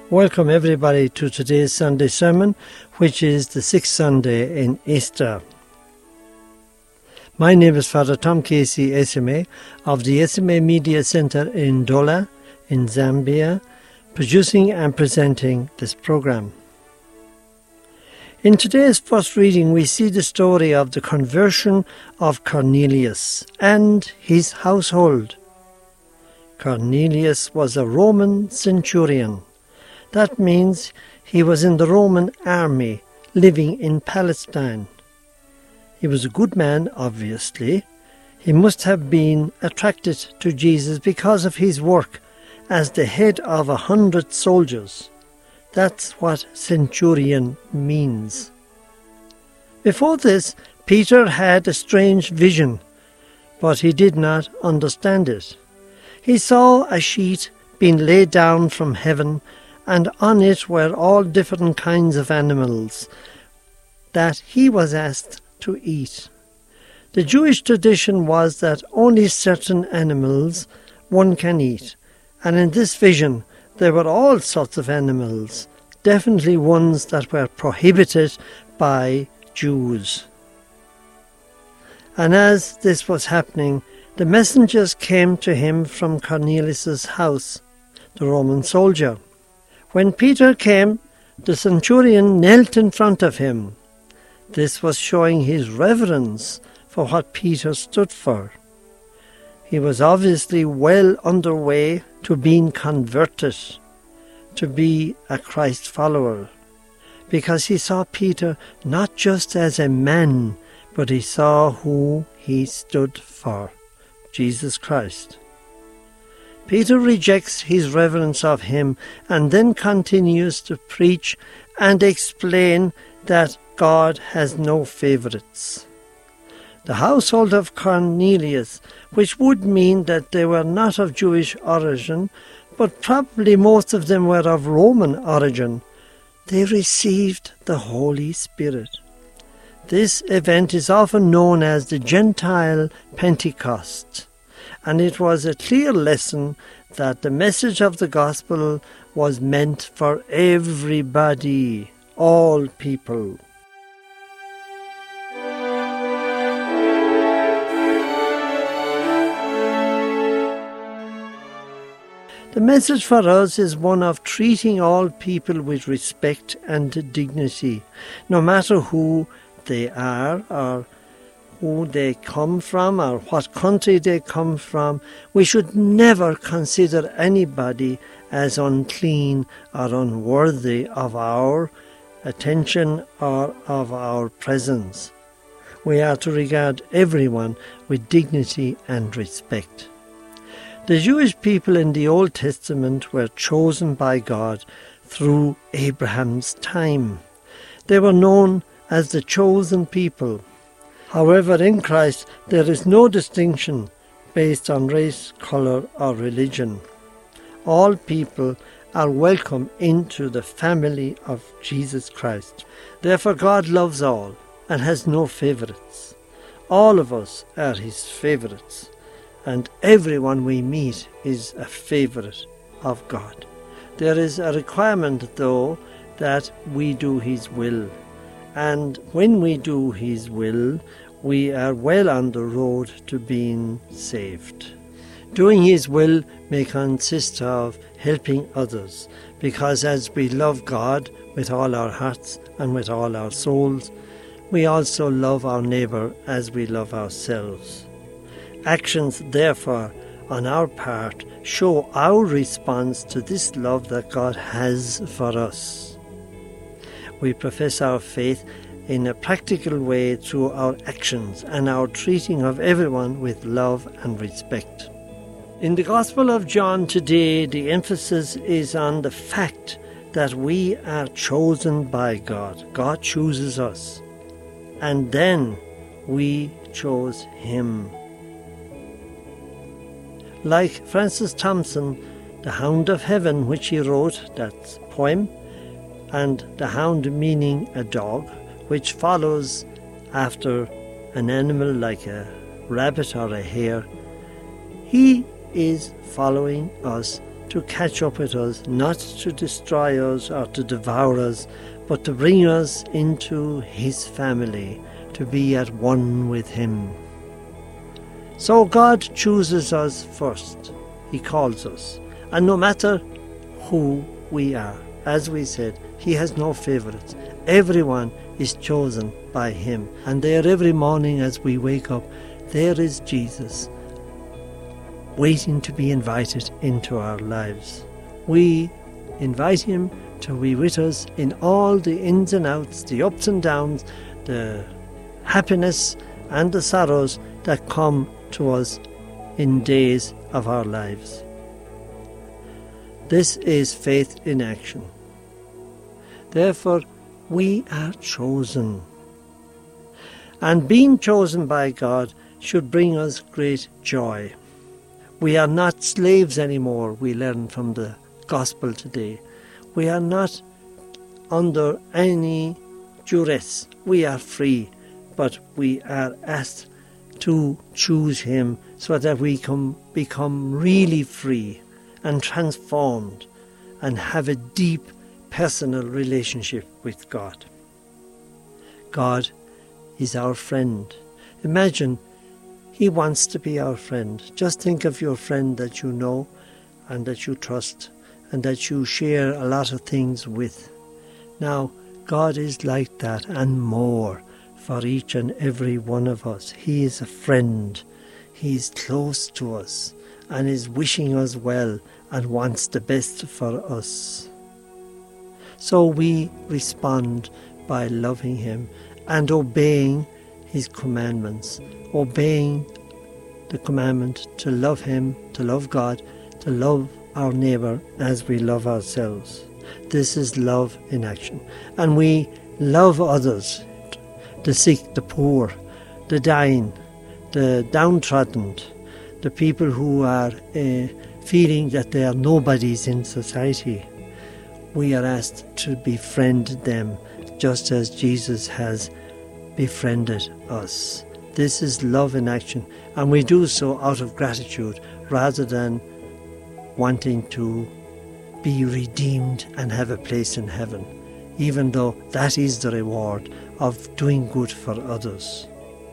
Welcome everybody to today's Sunday sermon, which is the 6th Sunday in Easter. My name is Father Tom Casey SMA of the SMA Media Centre in Ndola in Zambia, producing and presenting this program. In today's first reading, we see the story of the conversion of Cornelius and his household. Cornelius was a Roman centurion. That means he was in the Roman army, living in Palestine. He was a good man, obviously. He must have been attracted to Jesus because of his work as the head of 100 soldiers. That's what centurion means. Before this, Peter had a strange vision, but he did not understand it. He saw a sheet being laid down from heaven, and on it were all different kinds of animals that he was asked to eat. The Jewish tradition was that only certain animals one can eat, and in this vision there were all sorts of animals, definitely ones that were prohibited by Jews. And as this was happening, the messengers came to him from Cornelius' house, the Roman soldier. When Peter came, the centurion knelt in front of him. This was showing his reverence for what Peter stood for. He was obviously well underway to being converted, to be a Christ follower, because he saw Peter not just as a man, but he saw who he stood for, Jesus Christ. Peter rejects his reverence of him and then continues to preach and explain that God has no favourites. The household of Cornelius, which would mean that they were not of Jewish origin, but probably most of them were of Roman origin, they received the Holy Spirit. This event is often known as the Gentile Pentecost, and it was a clear lesson that the message of the gospel was meant for everybody, all people. The message for us is one of treating all people with respect and dignity, no matter who they are or who they come from or what country they come from. We should never consider anybody as unclean or unworthy of our attention or of our presence. We are to regard everyone with dignity and respect. The Jewish people in the Old Testament were chosen by God through Abraham's time. They were known as the chosen people. However, in Christ there is no distinction based on race, colour or religion. All people are welcome into the family of Jesus Christ. Therefore God loves all and has no favourites. All of us are his favourites, and everyone we meet is a favourite of God. There is a requirement, though, that we do his will. And when we do his will, we are well on the road to being saved. Doing his will may consist of helping others, because as we love God with all our hearts and with all our souls, we also love our neighbour as we love ourselves. Actions, therefore, on our part show our response to this love that God has for us. We profess our faith in a practical way through our actions and our treating of everyone with love and respect. In the Gospel of John today, the emphasis is on the fact that we are chosen by God. God chooses us, and then we chose him. Like Francis Thompson, The Hound of Heaven, which he wrote, that poem, and the hound meaning a dog, which follows after an animal like a rabbit or a hare, he is following us to catch up with us, not to destroy us or to devour us, but to bring us into his family, to be at one with him. So God chooses us first. He calls us. And no matter who we are, as we said, he has no favourites. Everyone is chosen by him. And there every morning as we wake up, there is Jesus waiting to be invited into our lives. We invite him to be with us in all the ins and outs, the ups and downs, the happiness and the sorrows that come to us in days of our lives. This is faith in action. Therefore, we are chosen. And being chosen by God should bring us great joy. We are not slaves anymore, we learn from the gospel today. We are not under any duress. We are free, but we are asked to choose him so that we can become really free and transformed and have a deep personal relationship with God. God is our friend. Imagine he wants to be our friend. Just think of your friend that you know and that you trust and that you share a lot of things with. Now, God is like that and more for each and every one of us. He is a friend. He is close to us and is wishing us well and wants the best for us. So we respond by loving him and obeying his commandments, obeying the commandment to love him, to love God, to love our neighbour as we love ourselves. This is love in action. And we love others, the sick, the poor, the dying, the downtrodden, the people who are feeling that they are nobodies in society. We are asked to befriend them just as Jesus has befriended us. This is love in action, and we do so out of gratitude rather than wanting to be redeemed and have a place in heaven, even though that is the reward of doing good for others.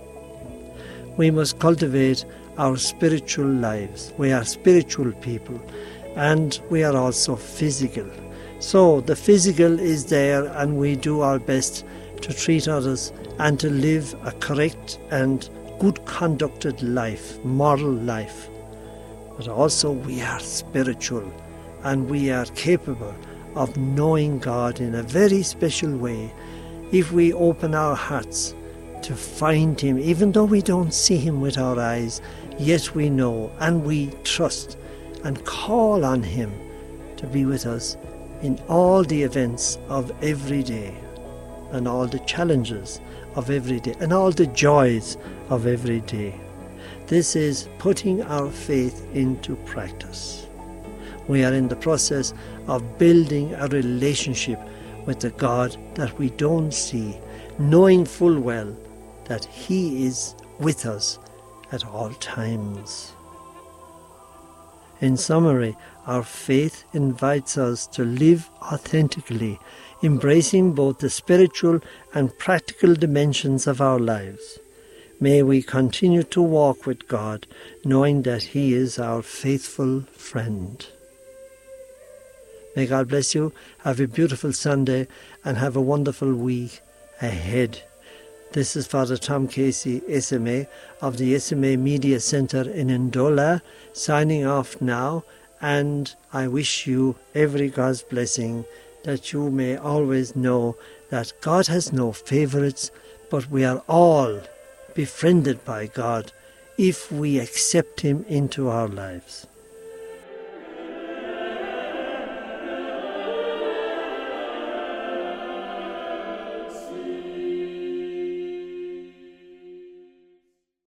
We must cultivate our spiritual lives. We are spiritual people, and we are also physical. So the physical is there, and we do our best to treat others and to live a correct and good conducted life, moral life. But also we are spiritual, and we are capable of knowing God in a very special way if we open our hearts to find him. Even though we don't see him with our eyes, yet we know and we trust and call on him to be with us in all the events of every day and all the challenges of every day and all the joys of every day. This is putting our faith into practice. We are in the process of building a relationship with the God that we don't see, knowing full well that he is with us at all times. In summary, our faith invites us to live authentically, embracing both the spiritual and practical dimensions of our lives. May we continue to walk with God, knowing that he is our faithful friend. May God bless you. Have a beautiful Sunday and have a wonderful week ahead. This is Father Tom Casey, SMA, of the SMA Media Centre in Ndola, signing off now, and I wish you every God's blessing, that you may always know that God has no favourites, but we are all befriended by God if we accept him into our lives.